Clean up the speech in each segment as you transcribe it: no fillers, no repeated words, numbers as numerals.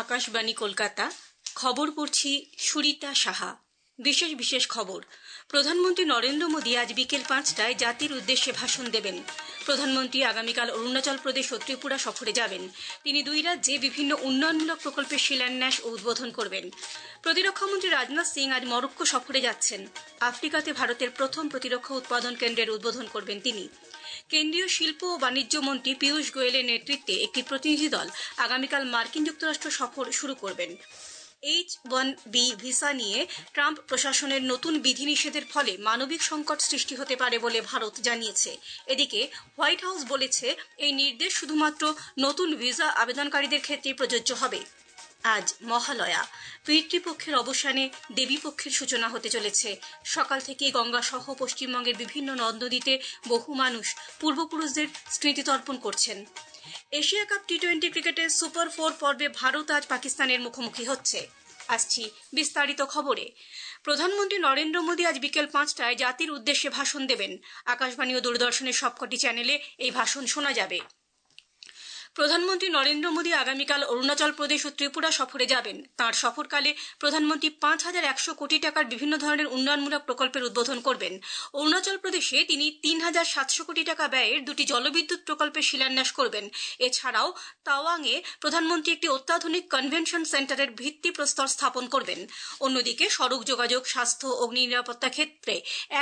আকাশবাণী কলকাতা। খবর পড়ছি সুরিতা সাহা। বিশেষ খবর। প্রধানমন্ত্রী নরেন্দ্র মোদী আজ বিকেল 5টায় জাতির উদ্দেশ্যে ভাষণ দেবেন। প্রধানমন্ত্রী আগামীকাল অরুণাচল প্রদেশ ও ত্রিপুরা সফরে যাবেন। তিনি দুই রাজ্যে বিভিন্ন উন্নয়নমূলক প্রকল্পের শিলান্যাস ও উদ্বোধন করবেন। প্রতিরক্ষামন্ত্রী রাজনাথ সিং আজ মরক্কো সফরে যাচ্ছেন। আফ্রিকাতে ভারতের প্রথম প্রতিরক্ষা উৎপাদন কেন্দ্রের উদ্বোধন করবেন তিনি। কেন্দ্রীয় শিল্প ও বাণিজ্য মন্ত্রী পীয়ূষ গোয়েলের নেতৃত্বে একটি প্রতিনিধি দল আগামীকাল মার্কিন যুক্তরাষ্ট্র সফর শুরু করবেন। H-1B ভিসা নিয়ে ট্রাম্প প্রশাসনের নতুন বিধিনিষেধের ফলে মানবিক সংকট সৃষ্টি হতে পারে বলে ভারত জানিয়েছে। এদিকে হোয়াইট হাউস বলেছে, এই নির্দেশ শুধুমাত্র নতুন ভিসা আবেদনকারীদের ক্ষেত্রে প্রযোজ্য হবে। আজ মহালয়া। পিতৃপক্ষের অবসানে দেবীপক্ষের সূচনা হতে চলেছে। সকাল থেকে গঙ্গা সহ পশ্চিমবঙ্গের বিভিন্ন নদ নদীতে বহু মানুষ পূর্বপুরুষদের স্মৃতি তর্পণ করছেন। এশিয়া কাপ টি-20 ক্রিকেটের সুপার 4 পর্বে ভারত আজ পাকিস্তানের মুখোমুখি হচ্ছে। আসছি বিস্তারিত খবরে। প্রধানমন্ত্রী নরেন্দ্র মোদী আজ বিকেল 5টায় জাতির উদ্দেশ্যে ভাষণ দেবেন। আকাশবাণী ও দূরদর্শনের সবকটি চ্যানেলে এই ভাষণ শোনা যাবে। প্রধানমন্ত্রী নরেন্দ্র মোদী আগামীকাল অরুণাচল প্রদেশ ও ত্রিপুরা সফরে যাবেন। তাঁর সফরকালে প্রধানমন্ত্রী 5,100 কোটি টাকার বিভিন্ন ধরনের উন্নয়নমূলক প্রকল্পের উদ্বোধন করবেন। অরুণাচল প্রদেশে তিনি 3,700 কোটি টাকা ব্যয়ের দুটি জলবিদ্যুৎ প্রকল্পের শিলান্যাস করবেন। এছাড়াও তাওয়াংয়ে প্রধানমন্ত্রী একটি অত্যাধুনিক কনভেনশন সেন্টারের ভিত্তিপ্রস্তর স্থাপন করবেন। অন্যদিকে সড়ক যোগাযোগ, স্বাস্থ্য, অগ্নি নিরাপত্তা ক্ষেত্রে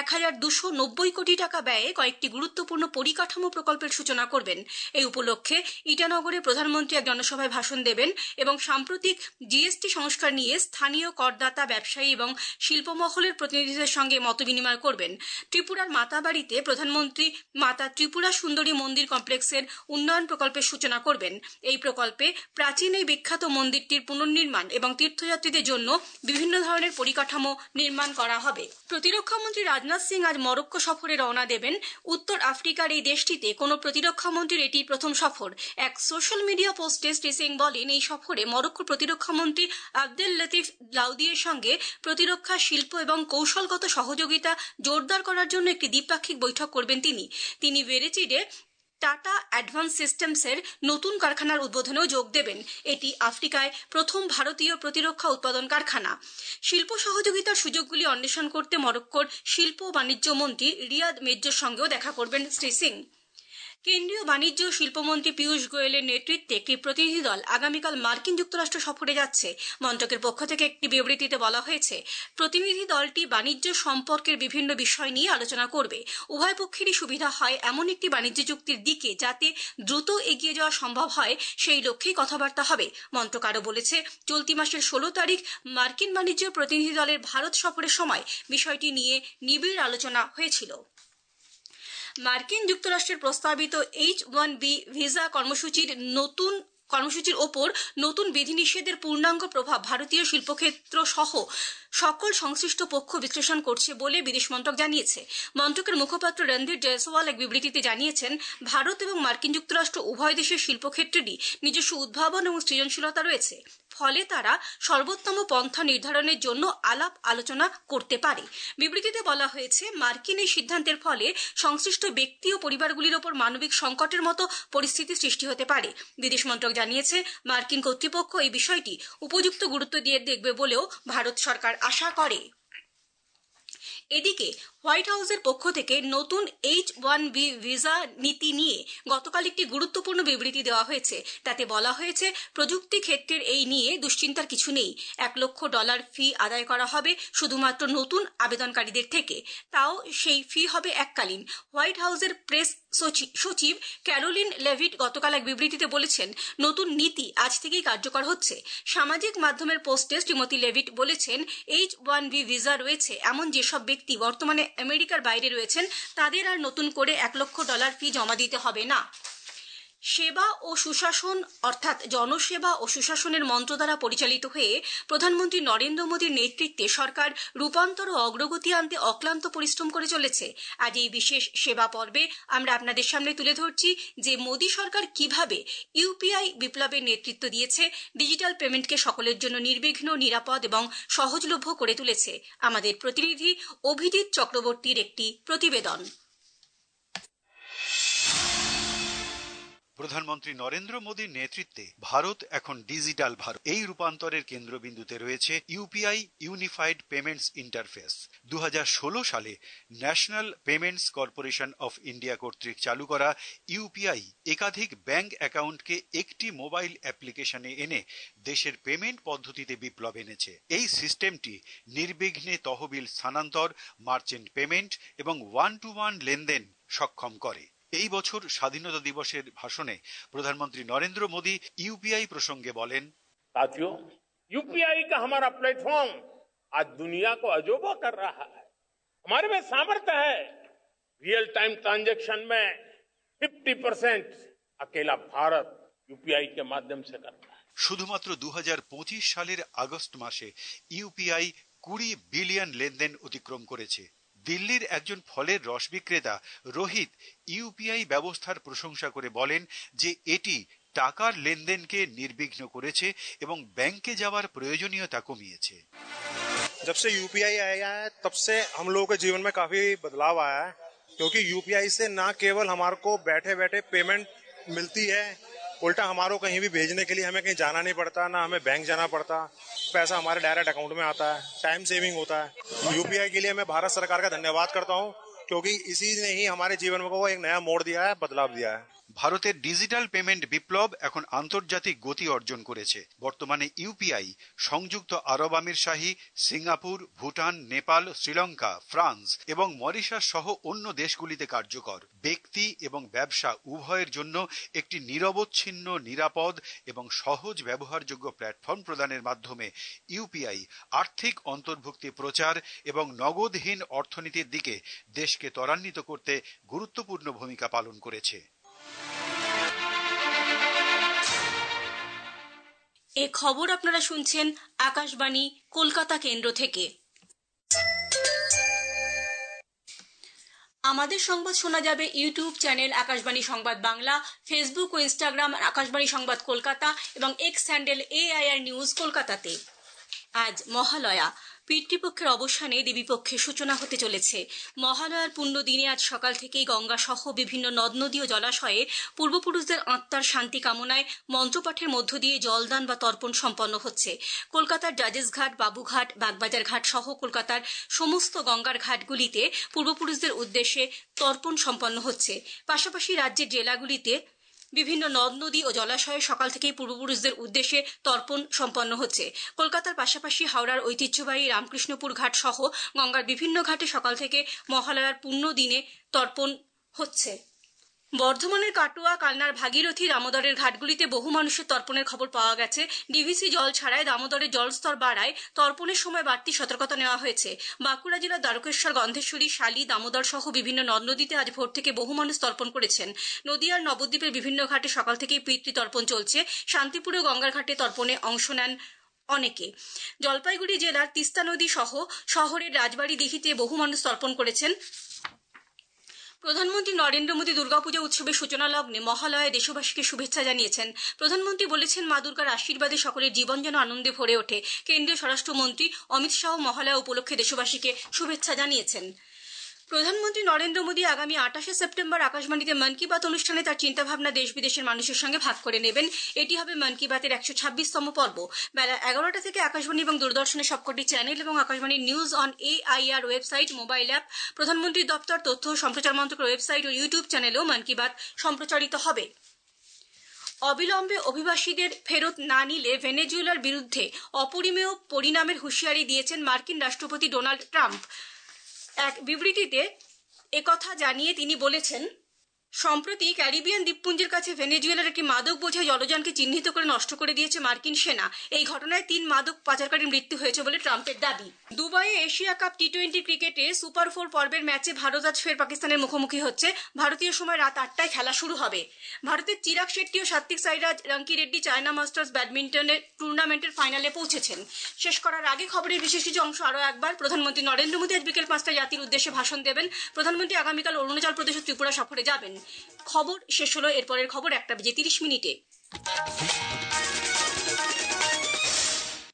1,290 কোটি টাকা ব্যয়ে কয়েকটি গুরুত্বপূর্ণ পরিকাঠামো প্রকল্পের সূচনা করবেন। এই উপলক্ষে ইটানগরে প্রধানমন্ত্রী এক জনসভায় ভাষণ দেবেন এবং সাম্প্রতিক জিএসটি সংস্কার নিয়ে স্থানীয় করদাতা, ব্যবসায়ী এবং শিল্পমহলের প্রতিনিধিদের সঙ্গে মতবিনিময় করবেন। ত্রিপুরার মাতাবাড়িতে প্রধানমন্ত্রী মাতা ত্রিপুরা সুন্দরী মন্দির কমপ্লেক্সের উন্নয়ন প্রকল্পের সূচনা করবেন। এই প্রকল্পে প্রাচীন এই বিখ্যাত মন্দিরটির পুনর্নির্মাণ এবং তীর্থযাত্রীদের জন্য বিভিন্ন ধরনের পরিকাঠামো নির্মাণ করা হবে। প্রতিরক্ষামন্ত্রী রাজনাথ সিং আজ মরক্কো সফরে রওনা দেবেন। উত্তর আফ্রিকার এই দেশটিতে কোনো প্রতিরক্ষামন্ত্রীর এটি প্রথম সফর। এক সোশ্যাল মিডিয়া পোস্টে শ্রী সিং বলেন, এই সফরে মরক্কোর প্রতিরক্ষামন্ত্রী আবদেল লতিফ লাউদিয়ের সঙ্গে প্রতিরক্ষা, শিল্প এবং কৌশলগত সহযোগিতা জোরদার করার জন্য একটি দ্বিপাক্ষিক বৈঠক করবেন তিনি ভেরেচিডে টাটা অ্যাডভান্স সিস্টেমসের নতুন কারখানার উদ্বোধনেও যোগ দেবেন। এটি আফ্রিকায় প্রথম ভারতীয় প্রতিরক্ষা উৎপাদন কারখানা। শিল্প সহযোগিতার সুযোগগুলি অন্বেষণ করতে মরক্কোর শিল্প ও বাণিজ্য মন্ত্রী রিয়াদ মেজ্জোর সঙ্গেও দেখা করবেন শ্রী সিং। কেন্দ্রীয় বাণিজ্য ও শিল্পমন্ত্রী পীয়ূষ গোয়েলের নেতৃত্বে একটি প্রতিনিধি দল আগামীকাল মার্কিন যুক্তরাষ্ট্র সফরে যাচ্ছে। মন্ত্রকের পক্ষ থেকে একটি বিবৃতিতে বলা হয়েছে, প্রতিনিধি দলটি বাণিজ্য সম্পর্কের বিভিন্ন বিষয় নিয়ে আলোচনা করবে। উভয় পক্ষেরই সুবিধা হয় এমন একটি বাণিজ্য চুক্তির দিকে যাতে দ্রুত এগিয়ে যাওয়া সম্ভব হয়, সেই লক্ষ্যেই কথাবার্তা হবে। মন্ত্রক আরও বলেছে, চলতি মাসের 16 তারিখ মার্কিন বাণিজ্য প্রতিনিধি দলের ভারত সফরের সময় বিষয়টি নিয়ে নিবিড় আলোচনা হয়েছিল। মার্কিন যুক্তরাষ্ট্রের প্রস্তাবিত H-1B ভিসা কর্মসূচির ওপর নতুন বিধিনিষেধের পূর্ণাঙ্গ প্রভাব ভারতীয় শিল্পক্ষেত্র সহ সকল সংশ্লিষ্ট পক্ষ বিশ্লেষণ করছে বলে বিদেশ মন্ত্রক জানিয়েছে। মন্ত্রকের মুখপাত্র রণধীর জয়সওয়াল এক বিবৃতিতে জানিয়েছেন, ভারত এবং মার্কিন যুক্তরাষ্ট্র উভয় দেশের শিল্পক্ষেত্রেরই নিজস্ব উদ্ভাবন এবং সৃজনশীলতা রয়েছে। ফলে তারা সর্বোত্তম পন্থা নির্ধারণের জন্য আলাপ আলোচনা করতে পারে। বিবৃতিতে বলা হয়েছে, মার্কিন এই সিদ্ধান্তের ফলে সংশ্লিষ্ট ব্যক্তি ও পরিবারগুলির ওপর মানবিক সংকটের মতো পরিস্থিতি সৃষ্টি হতে পারে। বিদেশ মন্ত্রক জানিয়েছে, মার্কিন কর্তৃপক্ষ এই বিষয়টি উপযুক্ত গুরুত্ব দিয়ে দেখবে বলেও ভারত সরকার আশা করে। এদিকে হোয়াইট হাউসের পক্ষ থেকে নতুন H-1B ভিসা নীতি নিয়ে গতকাল একটি গুরুত্বপূর্ণ বিবৃতি দেওয়া হয়েছে। তাতে বলা হয়েছে, প্রযুক্তি ক্ষেত্রের এই নিয়ে দুশ্চিন্তার কিছু নেই। $1 লক্ষ ফি আদায় করা হবে শুধুমাত্র নতুন আবেদনকারীদের থেকে, তাও সেই ফি হবে এককালীন। হোয়াইট হাউসের প্রেস সচিব ক্যারোলিন লেভিট গতকাল এক বিবৃতিতে বলেছেন, নতুন নীতি আজ থেকেই কার্যকর হচ্ছে। সামাজিক মাধ্যমের পোস্টে শ্রীমতী লেভিট বলেছেন, H-1B ভিসা রয়েছে এমন যেসব ব্যক্তি বর্তমানে আমেরিকার বাইরে রয়েছেন, তাদের আর নতুন করে $1 লক্ষ ফি জমা দিতে হবে না। সেবা ও সুশাসন অর্থাৎ জনসেবা ও সুশাসনের মন্ত্র দ্বারা পরিচালিত হয়ে প্রধানমন্ত্রী নরেন্দ্র মোদীর নেতৃত্বে সরকার রূপান্তর ও অগ্রগতি আনতে অক্লান্ত পরিশ্রম করে চলেছে। আজ এই বিশেষ সেবা পর্বে আমরা আপনাদের সামনে তুলে ধরছি যে মোদী সরকার কিভাবে ইউপিআই বিপ্লবের নেতৃত্ব দিয়েছে, ডিজিটাল পেমেন্টকে সকলের জন্য নির্বিঘ্ন, নিরাপদ এবং সহজলভ্য করে তুলেছে। আমাদের প্রতিনিধি অভিজিৎ চক্রবর্তীর একটি প্রতিবেদন। প্রধানমন্ত্রী নরেন্দ্র মোদীর নেতৃত্বে ভারত এখন ডিজিটাল ভারত। এই রূপান্তরের কেন্দ্রবিন্দুতে রয়েছে ইউপিআই ইউনিফাইড পেমেন্টস ইন্টারফেস। 2016 সালে national payments corporation of India কর্তৃক চালু করা ইউপিআই একাধিক ব্যাংক অ্যাকাউন্টকে একটি মোবাইল অ্যাপ্লিকেশনে এনে দেশের পেমেন্ট পদ্ধতিতে বিপ্লব এনেছে। এই সিস্টেমটি নির্বিঘ্নে তহবিল স্থানান্তর, মার্চেন্ট পেমেন্ট এবং ওয়ান টু ওয়ান লেনদেন সক্ষম করে। এই বছর স্বাধীনতা দিবসের ভাষণে প্রধানমন্ত্রী নরেন্দ্র মোদী ইউপিআই প্রসঙ্গে বলেন, साथियों, यूपीआई का हमारा प्लेटफॉर्म आज दुनिया को अजोबा कर रहा है। हमारे में सामर्थ्य है। रियल टाइम ट्रांजैक्शन में 50% अकेला भारत यूपीआई के माध्यम से करता है। শুধুমাত্র 2025 সালের আগস্ট মাসে ইউপিআই 20 বিলিয়ন লেনদেন অতিক্রম করেছে। দিল্লির একজন ফলের রস বিক্রেতা রোহিত ইউপিআই ব্যবস্থার প্রশংসা করে বলেন যে এটি টাকার লেনদেনকে নির্বিঘ্ন করেছে এবং ব্যাংকে যাওয়ার প্রয়োজনীয়তা কমিয়েছে। जब से यूपीआई आया है तब से हम लोगों के जीवन में काफी बदलाव आया है, क्योंकि यूपीआई से ना केवल हमारे को बैठे बैठे पेमेंट मिलती है, उल्टा हमारे को कहीं भी भेजने के लिए हमें कहीं जाना नहीं पड़ता, ना हमें बैंक जाना पड़ता, पैसा हमारे डायरेक्ट अकाउंट में आता है, टाइम सेविंग होता है। यूपीआई के लिए मैं भारत सरकार का धन्यवाद करता हूँ, क्योंकि इसी ने ही हमारे जीवन को एक नया मोड़ दिया है, बदलाव दिया है। ভারতের ডিজিটাল পেমেন্ট বিপ্লব এখন আন্তর্জাতিক গতি অর্জন করেছে। বর্তমানে ইউপিআই সংযুক্ত আরব আমিরশাহী, সিঙ্গাপুর, ভুটান, নেপাল, শ্রীলঙ্কা, ফ্রান্স এবং মরিশাস সহ অন্য দেশগুলিতে কার্যকর। ব্যক্তি এবং ব্যবসা উভয়ের জন্য একটি নিরবচ্ছিন্ন, নিরাপদ এবং সহজ ব্যবহারযোগ্য প্ল্যাটফর্ম প্রদানের মাধ্যমে ইউপিআই আর্থিক অন্তর্ভুক্তি প্রচার এবং নগদহীন অর্থনীতির দিকে দেশকে ত্বরান্বিত করতে গুরুত্বপূর্ণ ভূমিকা পালন করেছে। এ খবর আপনারা শুনছেন আকাশবাণী কলকাতা কেন্দ্র থেকে। আমাদের সংবাদ শোনা যাবে ইউটিউব চ্যানেল আকাশবাণী সংবাদ বাংলা, ফেসবুক ও ইনস্টাগ্রাম আকাশবাণী সংবাদ কলকাতা এবং এক্স হ্যান্ডেল AIR নিউজ কলকাতাতে। আজ মহালয়া। পিতৃপক্ষের অবসানে দেবীপক্ষের সূচনা হতে চলেছে। মহালয়ার পুণ্য দিনে আজ সকাল থেকেই গঙ্গা সহ বিভিন্ন নদ নদী ও জলাশয়ে পূর্বপুরুষদের আত্মার শান্তি কামনায় মন্ত্রপাঠের মধ্য দিয়ে জলদান বা তর্পণ সম্পন্ন হচ্ছে। কলকাতার জাজেস ঘাট, বাবুঘাট, বাগবাজার ঘাট সহ কলকাতার সমস্ত গঙ্গার ঘাটগুলিতে পূর্বপুরুষদের উদ্দেশ্যে তর্পণ সম্পন্ন হচ্ছে। পাশাপাশি রাজ্যের জেলাগুলিতে বিভিন্ন নদ নদী ও জলাশয়ে সকাল থেকেই পূর্বপুরুষদের উদ্দেশ্যে তর্পণ সম্পন্ন হচ্ছে। কলকাতার পাশাপাশি হাওড়ার ঐতিহ্যবাহী রামকৃষ্ণপুর ঘাট সহ গঙ্গার বিভিন্ন ঘাটে সকাল থেকে মহালয়ার পুণ্য দিনে তর্পণ হচ্ছে। বর্ধমানের কাটোয়া, কালনার ভাগীরথী, দামোদরের ঘাটগুলিতে বহু মানুষের তর্পণের খবর পাওয়া গেছে। ডিভিসি জল ছাড়ায় দামোদরের জলস্তর বাড়ায় তর্পণের সময় বাড়তি সতর্কতা নেওয়া হয়েছে। বাঁকুড়া জেলার দ্বারকেশ্বর, গন্ধেশ্বরী, শালী, দামোদর সহ বিভিন্ন নদ নদীতে আজ ভোর থেকে বহু মানুষ তর্পণ করেছেন। নদীয়ার নবদ্বীপের বিভিন্ন ঘাটে সকাল থেকেই পিতৃ তর্পণ চলছে। শান্তিপুরে গঙ্গার ঘাটে তর্পণে অংশ নেন অনেকে। জলপাইগুড়ি জেলার তিস্তা নদী সহ শহরের রাজবাড়ি দিঘিতে বহু মানুষ তর্পণ করেছেন। প্রধানমন্ত্রী নরেন্দ্র মোদী দুর্গাপূজা উৎসবের সূচনা লগ্নে মহালয়ায় দেশবাসীকে শুভেচ্ছা জানিয়েছেন। প্রধানমন্ত্রী বলেছেন, মা দুর্গার আশীর্বাদে সকলের জীবন যেন আনন্দে ভরে ওঠে। কেন্দ্রীয় স্বরাষ্ট্রমন্ত্রী অমিত শাহ মহালয়া উপলক্ষে দেশবাসীকে শুভেচ্ছা জানিয়েছেন। প্রধানমন্ত্রী নরেন্দ্র মোদী আগামী 28শে সেপ্টেম্বর আকাশবাণীতে মন কি বাত অনুষ্ঠানে তার চিন্তাভাবনা দেশ বিদেশের মানুষের সঙ্গে ভাগ করে নেবেন। এটি হবে মন কি বাতের 126তম পর্ব। বেলা 11টা থেকে আকাশবাণী এবং দূরদর্শনের সবকটি চ্যানেল এবং Akashvani news on AIR website, mobile app, প্রধানমন্ত্রীর দপ্তর, তথ্য ও সম্প্রচার মন্ত্রকের ওয়েবসাইট ও ইউটিউব চ্যানেলেও মন কি বাত সম্প্রচারিত হবে। অবিলম্বে অভিবাসীদের ফেরত না নিলে ভেনেজুয়েলার বিরুদ্ধে অপরিমেয় পরিণামের হুঁশিয়ারি দিয়েছেন মার্কিন রাষ্ট্রপতি ডোনাল্ড ট্রাম্প। এক বিবৃতিতে একথা জানিয়ে তিনি বলেছেন, সম্প্রতি ক্যারিবিয়ান দ্বীপপুঞ্জের কাছে ভেনেজুয়েলার একটি মাদক বোঝাই জলযানকে চিহ্নিত করে নষ্ট করে দিয়েছে মার্কিন সেনা। এই ঘটনায় 3 মাদক পাচারকারীর মৃত্যু হয়েছে বলে ট্রাম্পের দাবি। দুবাইয়ে এশিয়া কাপ টি20 ক্রিকেটে সুপার 4 পর্বের ম্যাচে ভারত আজ ফের পাকিস্তানের মুখোমুখি হচ্ছে। ভারতীয় সময় রাত 8টায় খেলা শুরু হবে। ভারতের চিরাগ শেট্টি ও সাত্বিক সাইরাজ রাঙ্কিরেড্ডি চায়না মাস্টার্স ব্যাডমিন্টনের টুর্নামেন্টের ফাইনালে পৌঁছেছেন। শেষ করার আগে খবরের বিশেষ কিছু অংশ আরও একবার। প্রধানমন্ত্রী নরেন্দ্র মোদী আজ বিকেল 5টায় জাতির উদ্দেশ্যে ভাষণ দেবেন। প্রধানমন্ত্রী আগামীকাল অরুণাচল প্রদেশ ও ত্রিপুরা সফরে যাবেন। খবর শেষ হলো। এরপরের খবর 1টা বেজে 30 মিনিটে।